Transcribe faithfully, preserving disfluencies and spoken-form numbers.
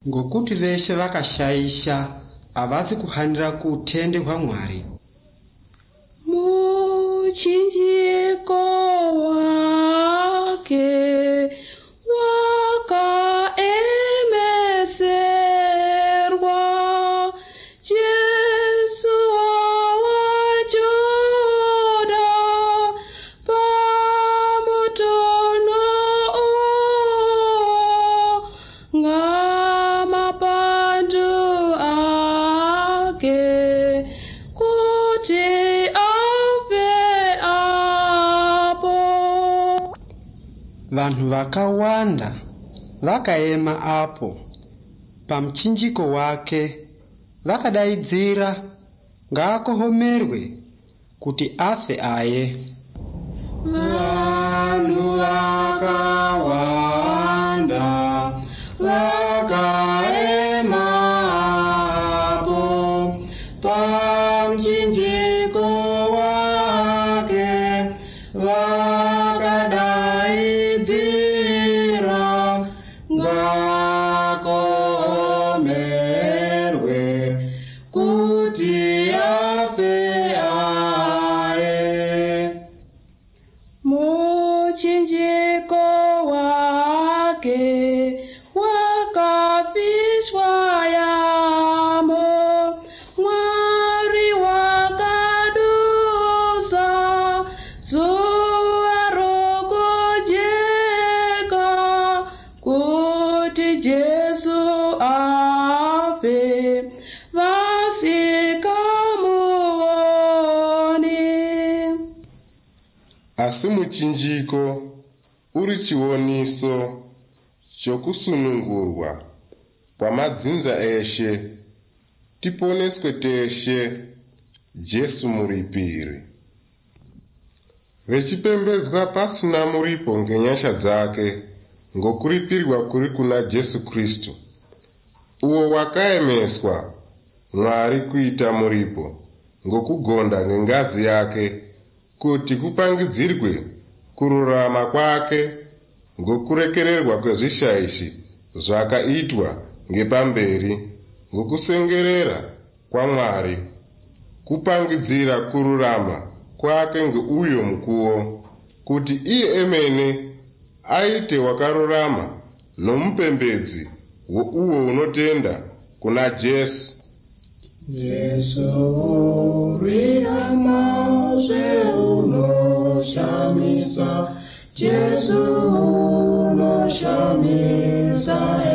ngokuti veshe vakashaisha avazi kuhanira kuutende hwaMwari. Muchinjiko wake wakaemeserwa, Jesu wawajoda pamutono uo, ngamapandu ake kuti vanhu vakawanda vakaema apo pamuchinjiko wake, vakadaidzira ngaakohomerwe kuti afe aye. Vanhu vakawanda vakaema apo pamuchinjiko wake, vakadaidzira ngaakohomerwe kuti afe aye. Muchinjiko wake wakafishwa yamo, Mwari wakadusa zuva rokujeka kuti Jesu afe vasikamuoni. Asi muchinjiko uri chioniso chokusunungurwa kwamadzinza eshe, tiponeswe teshe Jesu muripiri. Vechipembedzwa pasina muripo ngenyasha dzake, ngokuripirwa kuri kuna Jesu Kristu, uwo wakaemeswa Mwari kuita muripo ngokugonda ngengazi yake, kuti kupangidzirwe kururama kwake ngokurekererwa kwezvishaishi zvakaitwa ngepamberi, ngokusengerera kwaMwari, kupangidzira kururama kwake ngeuyo mukuwo, kuti iye emene aite wakarurama nomupembedzi wouwo unotenda kuna Jesu. Jesu uri amazve unoshamisa, Jesu unoshamisa.